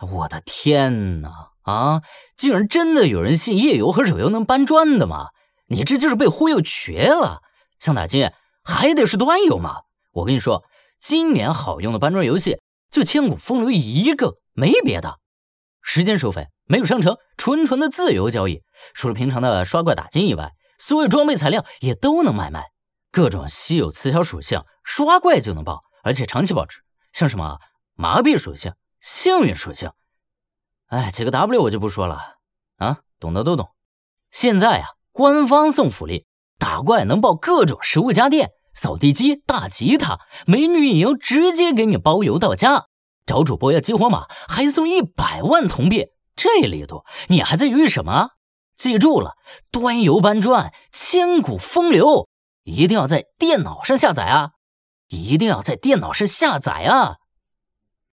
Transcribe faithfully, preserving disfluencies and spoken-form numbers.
我的天哪！啊，竟然真的有人信页游和手游能搬砖的吗？你这就是被忽悠瘸了。像打金还得是端游嘛。我跟你说，今年好用的搬砖游戏就千古风流一个，没别的。时间收费，没有商城，纯纯的自由交易。除了平常的刷怪打金以外，所有装备材料也都能买卖。各种稀有词条属性，刷怪就能爆，而且长期保值。像什么麻痹属性、幸运属性，哎，几个 W 我就不说了啊，懂得都懂。现在啊，官方送福利，打怪能爆各种食物家电、扫地机、大吉他、美女引游，直接给你包邮到家。找主播要激活码，还送一百万铜币，这力度你还在犹豫什么？记住了，端游搬砖，千古风流，一定要在电脑上下载啊！一定要在电脑上下载啊！